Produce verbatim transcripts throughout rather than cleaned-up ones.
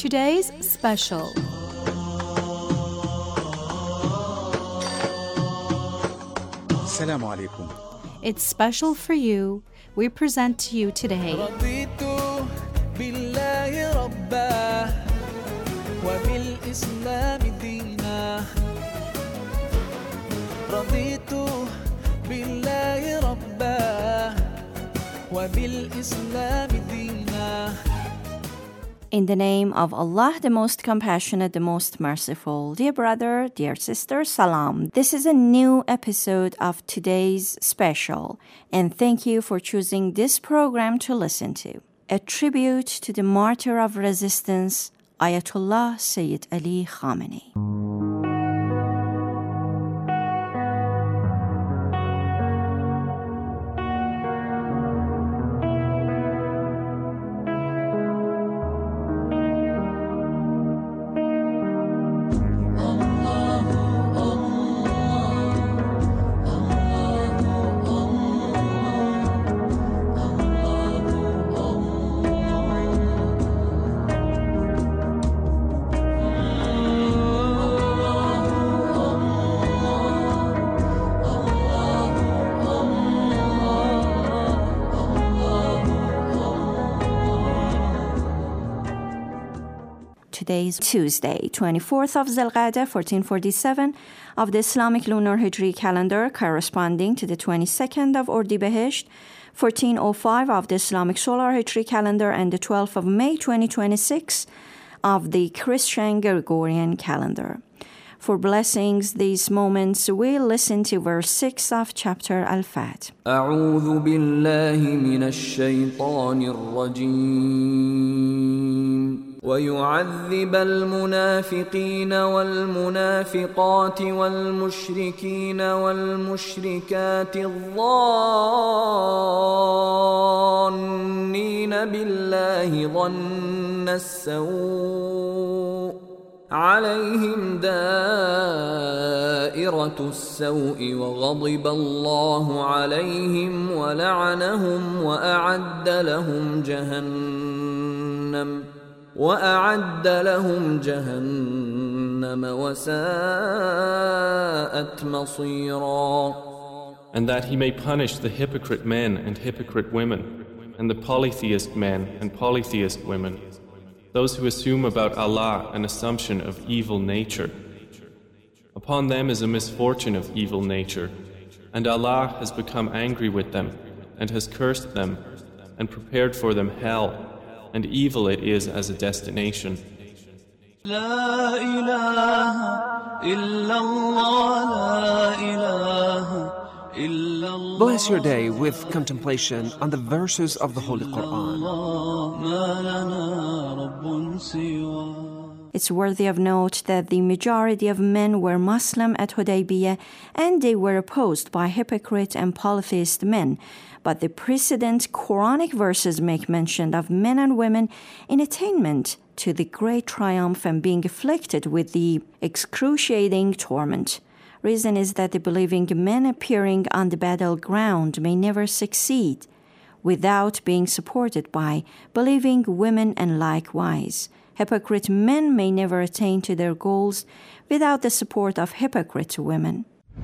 today's special. Assalamu alaikum. It's special for you. We present to you today رضيت بالله ربا وبالإسلام دينا رضيت بالله ربا وبالإسلام دينا. In the name of Allah, the most compassionate, the most merciful. Dear brother, dear sister, salam. This is a new episode of today's special, and thank you for choosing this program to listen to. A tribute to the martyr of resistance, Ayatollah Sayyid Ali Khamenei. Today is Tuesday, twenty-fourth of Zilqa'dah, fourteen forty-seven of the Islamic Lunar Hijri calendar, corresponding to the twenty-second of Ordibahisht, fourteen oh five of the Islamic Solar Hijri calendar, and the twelfth of May, twenty twenty-six of the Christian Gregorian calendar. For blessings these moments, we listen to verse six of chapter Al-Fat. أعوذ بالله من الشيطان الرجيم ويعذب المنافقين والمنافقات والمشركين والمشركات الظانين بالله ظن السوء عليهم دائرة السوء وغضب الله عليهم ولعنهم وأعد لهم جهنم وأعد لهم جهنم وساءت مصيرا. And that he may punish the hypocrite men and hypocrite women, and the polytheist men and polytheist women, those who assume about Allah an assumption of evil nature. Upon them is a misfortune of evil nature, and Allah has become angry with them, and has cursed them, and prepared for them hell, and evil it is as a destination. لا إله إلا الله لا إله إلا الله. Bless your day with contemplation on the verses of the Holy Quran. ما لنا رب سواه. It's worthy of note that the majority of men were Muslim at Hudaybiyah, and they were opposed by hypocrite and polytheist men. But the precedent Quranic verses make mention of men and women in attainment to the great triumph and being afflicted with the excruciating torment. Reason is that the believing men appearing on the battleground may never succeed without being supported by believing women, and likewise. Hypocrite men may never attain to their goals without the support of hypocrite women.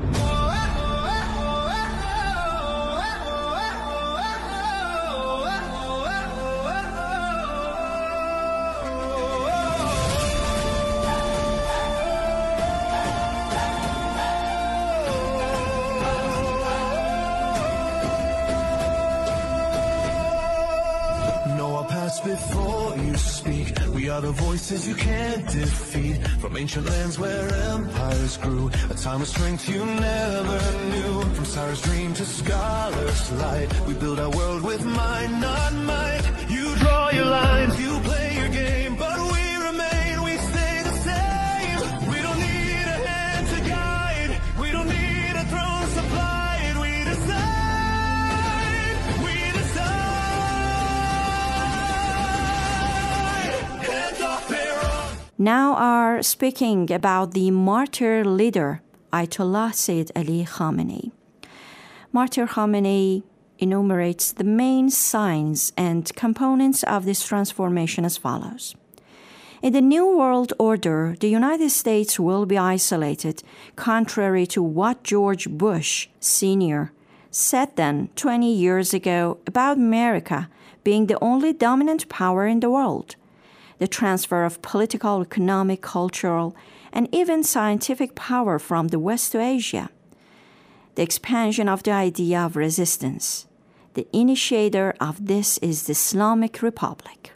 Before you speak, we are the voices you can't defeat. From ancient lands where empires grew, a time of strength you never knew. From Cyrus' dream to scholar's light, we build our world with mind, not might. You draw your lines, you play your game, but we remain, we stay the same. We don't need a hand to guide, we don't need a throne supplied. We decide, we decide. Now are speaking about the martyr leader, Ayatollah Sayyid Ali Khamenei. Martyr Khamenei enumerates the main signs and components of this transformation as follows. In the New World Order, the United States will be isolated, contrary to what George Bush Senior said then twenty years ago about America being the only dominant power in the world. The transfer of political, economic, cultural, and even scientific power from the West to Asia. The expansion of the idea of resistance. The initiator of this is the Islamic Republic.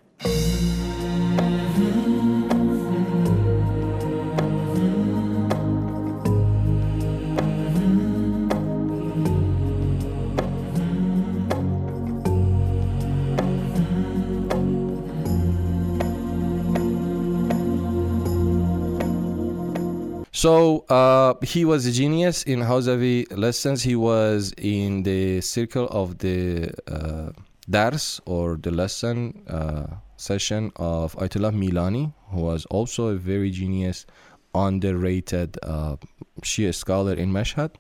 So uh, he was a genius in Hawzavi lessons. He was in the circle of the uh, dars, or the lesson uh, session of Ayatollah Milani, who was also a very genius, underrated uh, Shia scholar in Mashhad.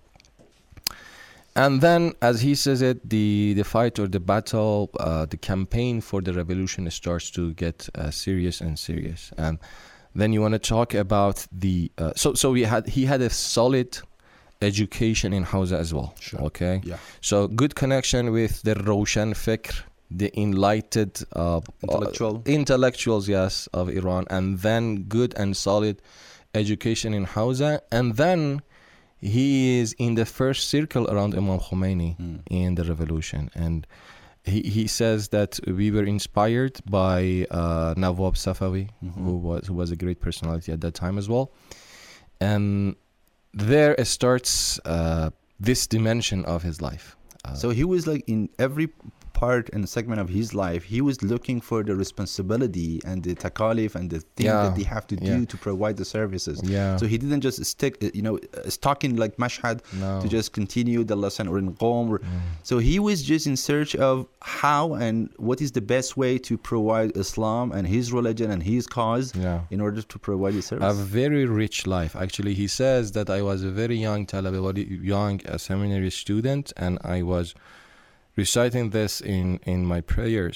And then, as he says it, the, the fight or the battle, uh, the campaign for the revolution starts to get uh, serious and serious. And then you want to talk about the uh, so so we had he had a solid education in Hawza as well. Sure. Okay. Yeah. So good connection with the Roshan Fikr, the enlightened uh, Intellectual. uh, intellectuals, yes, of Iran, and then good and solid education in Hawza, and then he is in the first circle around Imam Khomeini mm. in the revolution. And He he says that we were inspired by uh, Nawab Safawi, mm-hmm. who was who was a great personality at that time as well, and there it starts uh, this dimension of his life. Uh, So he was like in every part and segment of his life, he was looking for the responsibility and the takalif and the thing Yeah. that they have to do Yeah. to provide the services. Yeah. So he didn't just stick, uh, you know, uh, stuck in like Mashhad No. to just continue the lesson, or in Qom. Or, So he was just in search of how and what is the best way to provide Islam and his religion and his cause Yeah. in order to provide the service. a very rich life. Actually, he says that I was a very young talaba, very young uh, seminary student, and I was reciting this in, in my prayers.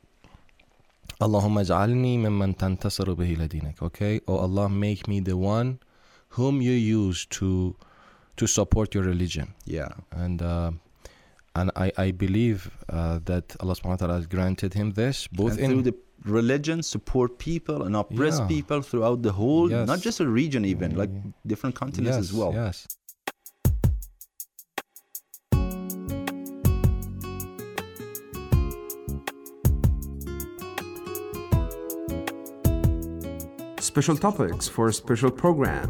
Allahumma ja'alni mimman tantasiru bihi ladinak. Okay? Oh Allah, make me the one whom you use to to support your religion. yeah. And uh, and I, I believe uh, that Allah subhanahu wa ta'ala has granted him this, both And in through the religion, support people and oppress Yeah. people throughout the whole, Yes. not just a region even, like different continents yes, as well. Yes. Special topics for a special program.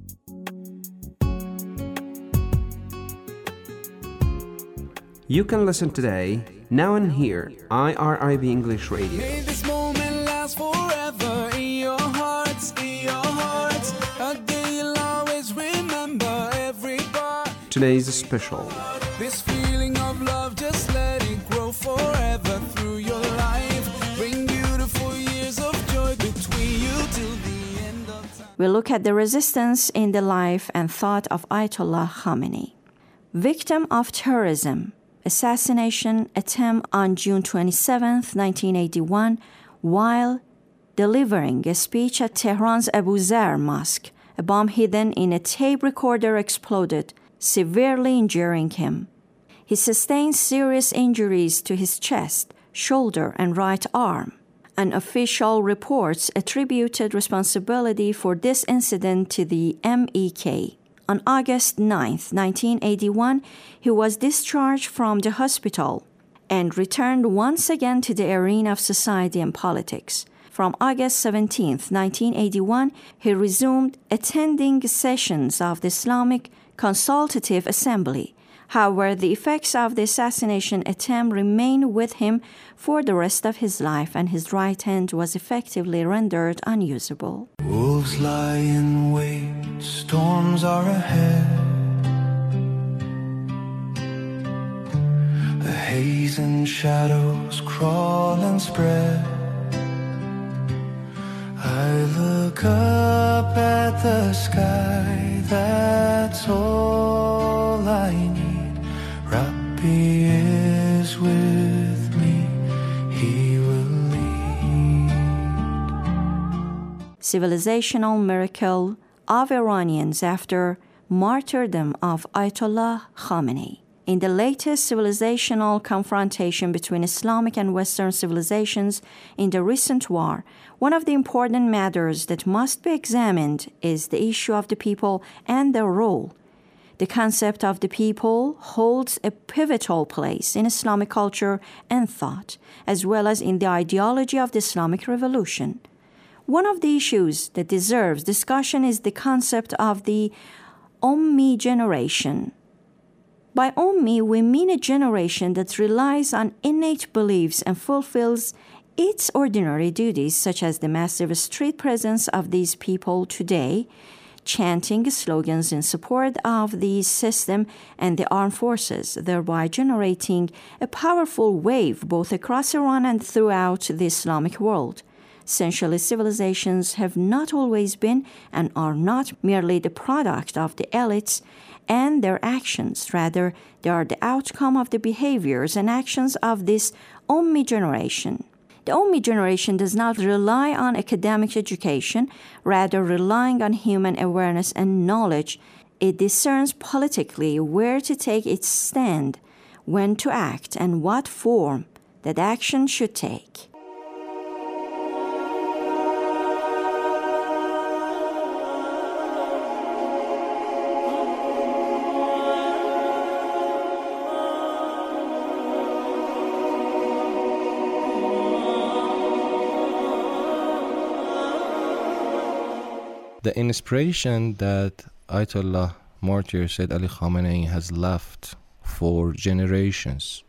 You can listen today, now and here, I R I B English Radio. May this moment last forever in your hearts, in your hearts. A day you'll always remember every part. Today's special. This feeling of love, just let it grow forever through your life. Bring beautiful years of joy between you till the end of time. We look at the resistance in the life and thought of Ayatollah Khamenei. Victim of terrorism, assassination attempt on June twenty-seventh, nineteen eighty-one, while delivering a speech at Tehran's Abu Zar Mosque. A bomb hidden in a tape recorder exploded, severely injuring him. He sustained serious injuries to his chest, shoulder, and right arm. Unofficial reports attributed responsibility for this incident to the M E K. On August ninth, nineteen eighty-one, he was discharged from the hospital and returned once again to the arena of society and politics. From August seventeenth, nineteen eighty-one, he resumed attending sessions of the Islamic Consultative Assembly. However, the effects of the assassination attempt remained with him for the rest of his life, and his right hand was effectively rendered unusable. Wolves lie in wait, storms are ahead. The haze and shadows crawl and spread. I look up at the sky, that's all I need. Rabbi is with me, he will lead. civilizational miracle of Iranians after martyrdom of Ayatollah Khamenei. In the latest civilizational confrontation between Islamic and Western civilizations in the recent war, one of the important matters that must be examined is the issue of the people and their role. The concept of the people holds a pivotal place in Islamic culture and thought, as well as in the ideology of the Islamic Revolution. One of the issues that deserves discussion is the concept of the Ummi generation. By Ummi, we mean a generation that relies on innate beliefs and fulfills its ordinary duties, such as the massive street presence of these people today, chanting slogans in support of the system and the armed forces, thereby generating a powerful wave both across Iran and throughout the Islamic world. Essentially, civilizations have not always been and are not merely the product of the elites and their actions. Rather, they are the outcome of the behaviors and actions of this Ummi generation. The Ummi generation does not rely on academic education, rather relying on human awareness and knowledge. It discerns politically where to take its stand, when to act, and what form that action should take. The inspiration that Ayatollah martyr Sayyid Ali Khamenei has left for generations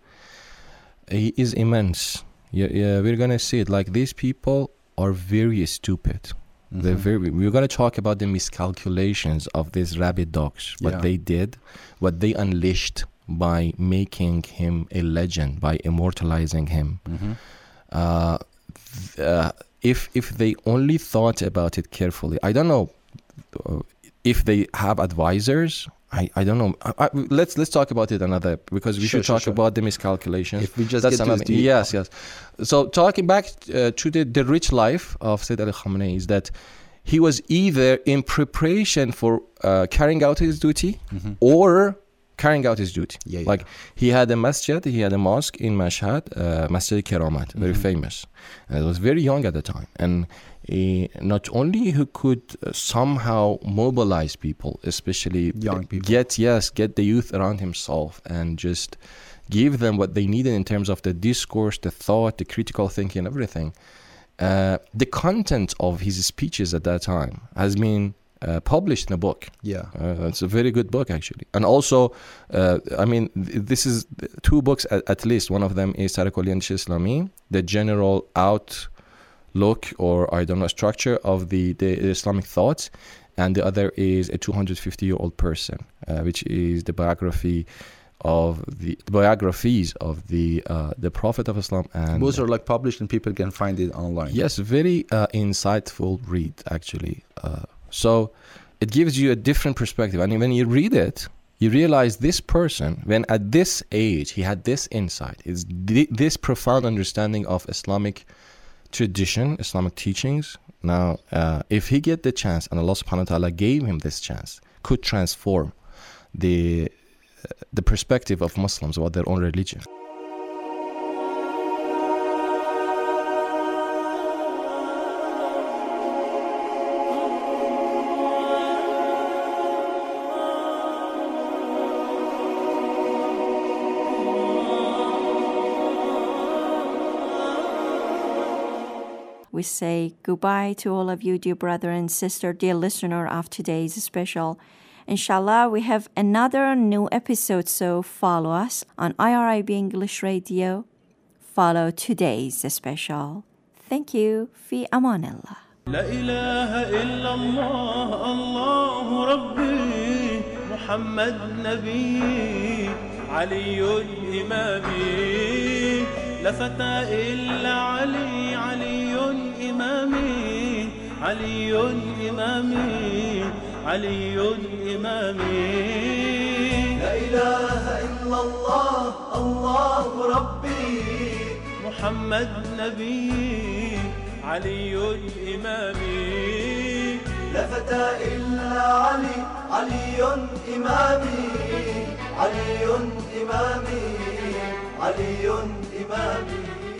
is immense. Yeah, yeah, we're gonna see it. Like, these people are very stupid. Mm-hmm. They're very. We're gonna talk about the miscalculations of these rabid dogs. What Yeah. they did, what they unleashed by making him a legend, by immortalizing him. Mm-hmm. Uh, th- uh, if if they only thought about it carefully, I don't know uh, if they have advisors. I, I don't know. I, I, let's let's talk about it another, because we Sure, should sure, talk sure. about the miscalculations. If we just That's get to another, the- yes, yes. So talking back uh, to the, the rich life of Sayyid Ali Khamenei is that he was either in preparation for uh, carrying out his duty Mhm. or carrying out his duty. Yeah, yeah. Like, he had a masjid, he had a mosque in Mashhad, uh, Masjid Keramat, very Mhm. famous. And he was very young at the time. And he, not only he could uh, somehow mobilize people, especially Young people. get, yes, get the youth around himself and just give them what they needed in terms of the discourse, the thought, the critical thinking, everything. Uh, the content of his speeches at that time has been uh, published in a book. Yeah. Uh, it's a very good book, actually. And also, uh, I mean, th- this is two books at, at least. One of them is Tariq al-Yandish Islami, the general outlook, or I don't know, structure of the, the Islamic thoughts. And the other is a two hundred fifty year old person, uh, which is the biography of the biographies of the uh, the Prophet of Islam. And Those are like published and people can find it online. yes, very uh, insightful read, actually. Uh, so it gives you a different perspective. And when you read it, you realize this person, when at this age, he had this insight, is th- this profound understanding of Islamic tradition, Islamic teachings. Now, uh, if he get the chance, and Allah subhanahu wa ta'ala gave him this chance, could transform the, uh, the perspective of Muslims about their own religion. We say goodbye to all of you, dear brother and sister, dear listener of today's special. Inshallah, we have another new episode, so follow us on I R I B English Radio. Follow today's special. Thank you. في أمان الله. لا إله إلا الله الله ربي محمد نبي علي إمامي لا فتى إلا علي علي إمامي علي إمامي علي إمامي لا إله إلا الله الله ربي محمد نبي علي إمامي. لا فتى إلا علي، علي إمامي، علي إمامي، علي إمامي.